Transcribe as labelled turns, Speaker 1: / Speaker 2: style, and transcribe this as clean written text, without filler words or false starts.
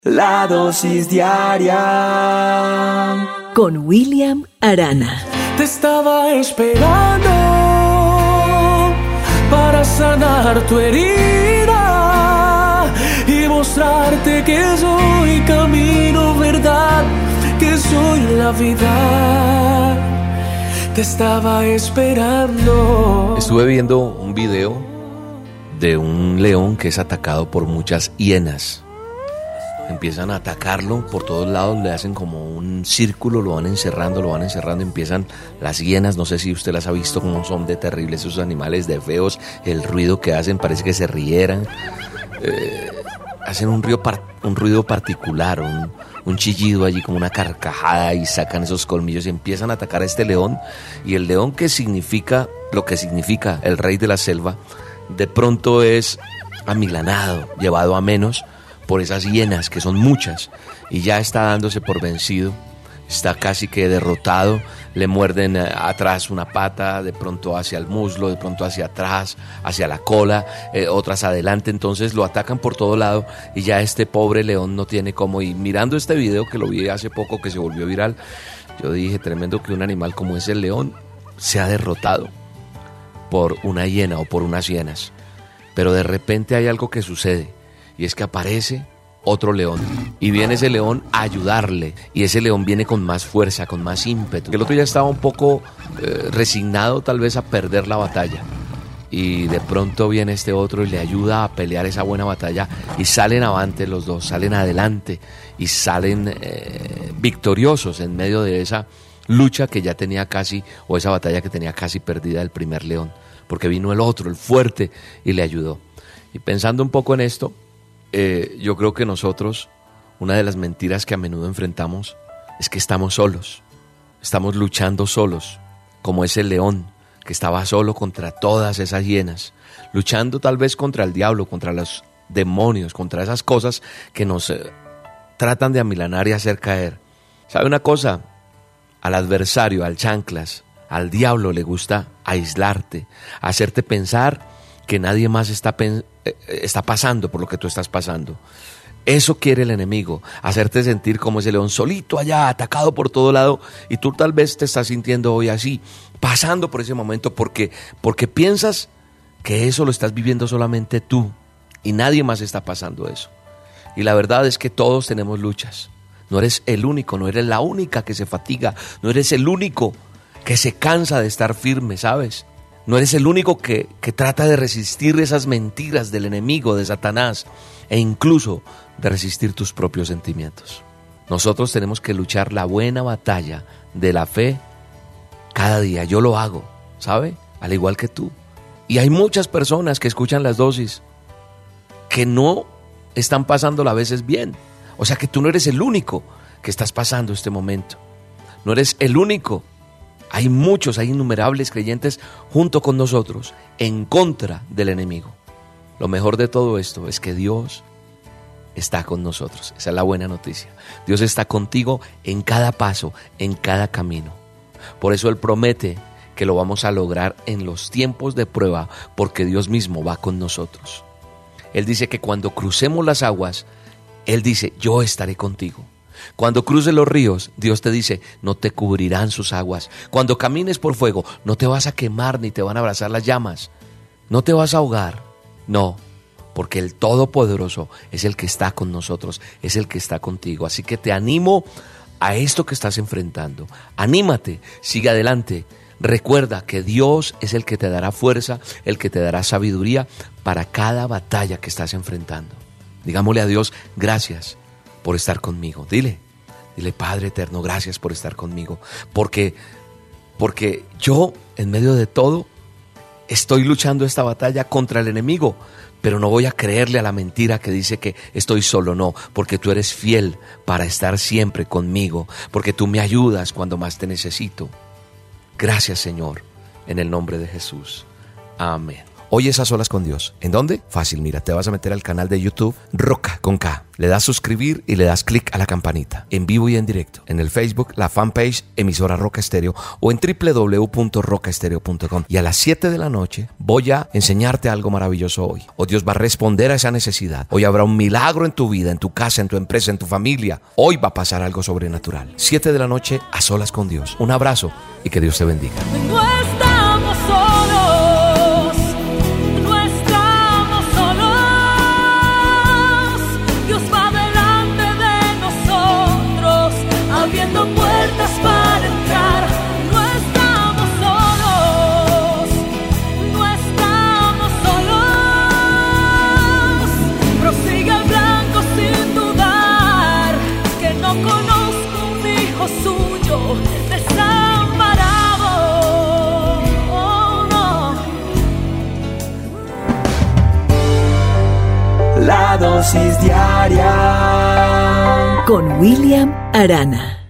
Speaker 1: La dosis diaria
Speaker 2: con William Arana.
Speaker 1: Te estaba esperando para sanar tu herida y mostrarte que soy camino, verdad, que soy la vida. Te estaba esperando.
Speaker 3: Estuve viendo un video de un león que es atacado por muchas hienas. Empiezan a atacarlo por todos lados, le hacen como un círculo, lo van encerrando, empiezan las hienas, no sé si usted las ha visto, como son de terribles esos animales, de feos, el ruido que hacen, parece que se rieran, hacen un ruido particular, un chillido allí como una carcajada, y sacan esos colmillos y empiezan a atacar a este león, y el león, que significa lo que significa el rey de la selva, de pronto es amilanado, llevado a menos por esas hienas, que son muchas, y ya está dándose por vencido, está casi que derrotado, le muerden atrás una pata, de pronto hacia el muslo, de pronto hacia atrás, hacia la cola, otras adelante, entonces lo atacan por todo lado, y ya este pobre león no tiene cómo. Y mirando este video, que lo vi hace poco, que se volvió viral, yo dije, tremendo que un animal como es el león sea derrotado por una hiena o por unas hienas. Pero de repente hay algo que sucede, y es que aparece otro león, y viene ese león a ayudarle, y ese león viene con más fuerza, con más ímpetu. El otro ya estaba un poco resignado tal vez a perder la batalla, y de pronto viene este otro y le ayuda a pelear esa buena batalla, y salen avante los dos, salen adelante, y salen victoriosos en medio de esa lucha que ya tenía casi, o esa batalla que tenía casi perdida el primer león, porque vino el otro, el fuerte, y le ayudó. Y pensando un poco en esto, yo creo que nosotros, una de las mentiras que a menudo enfrentamos es que estamos solos, estamos luchando solos, como ese león que estaba solo contra todas esas hienas, luchando tal vez contra el diablo, contra los demonios, contra esas cosas que nos tratan de amilanar y hacer caer. ¿Sabe una cosa? Al adversario, al chanclas, al diablo le gusta aislarte, hacerte pensar que nadie más está pasando por lo que tú estás pasando. Eso quiere el enemigo, hacerte sentir como ese león solito allá, atacado por todo lado, y tú tal vez te estás sintiendo hoy así, pasando por ese momento porque piensas que eso lo estás viviendo solamente tú, y nadie más está pasando eso. Y la verdad es que todos tenemos luchas. No eres el único, no eres la única que se fatiga, no eres el único que se cansa de estar firme, ¿sabes? No eres el único que trata de resistir esas mentiras del enemigo, de Satanás, e incluso de resistir tus propios sentimientos. Nosotros tenemos que luchar la buena batalla de la fe cada día. Yo lo hago, ¿sabe? Al igual que tú. Y hay muchas personas que escuchan las dosis que no están pasándola a veces bien. O sea que tú no eres el único que estás pasando este momento. No eres el único. Hay muchos, hay innumerables creyentes junto con nosotros en contra del enemigo. Lo mejor de todo esto es que Dios está con nosotros. Esa es la buena noticia. Dios está contigo en cada paso, en cada camino. Por eso Él promete que lo vamos a lograr en los tiempos de prueba, porque Dios mismo va con nosotros. Él dice que cuando crucemos las aguas, Él dice, yo estaré contigo. Cuando cruces los ríos, Dios te dice, no te cubrirán sus aguas. Cuando camines por fuego, no te vas a quemar ni te van a abrazar las llamas. No te vas a ahogar. No, porque el Todopoderoso es el que está con nosotros, es el que está contigo. Así que te animo a esto que estás enfrentando. Anímate, sigue adelante. Recuerda que Dios es el que te dará fuerza, el que te dará sabiduría para cada batalla que estás enfrentando. Digámosle a Dios, gracias por estar conmigo. Dile, Padre eterno, gracias por estar conmigo, porque yo en medio de todo estoy luchando esta batalla contra el enemigo, pero no voy a creerle a la mentira que dice que estoy solo, no, porque tú eres fiel para estar siempre conmigo, porque tú me ayudas cuando más te necesito. Gracias, Señor, en el nombre de Jesús. Amén. Hoy es A Solas con Dios. ¿En dónde? Fácil, mira, te vas a meter al canal de YouTube Roca con K. Le das suscribir y le das clic a la campanita. En vivo y en directo. En el Facebook, la fanpage Emisora Roca Estéreo o en www.rocaestereo.com. Y a las 7 de la noche voy a enseñarte algo maravilloso hoy. O Dios va a responder a esa necesidad. Hoy habrá un milagro en tu vida, en tu casa, en tu empresa, en tu familia. Hoy va a pasar algo sobrenatural. 7 de la noche, A Solas con Dios. Un abrazo y que Dios te bendiga.
Speaker 1: No estamos solos, no estamos solos. Dios va delante de nosotros, abriendo puertas para entrar. No estamos solos, no estamos solos. Prosigue al blanco sin dudar, que no conozco un hijo suyo desamparado.
Speaker 2: La dosis diaria con William Arana.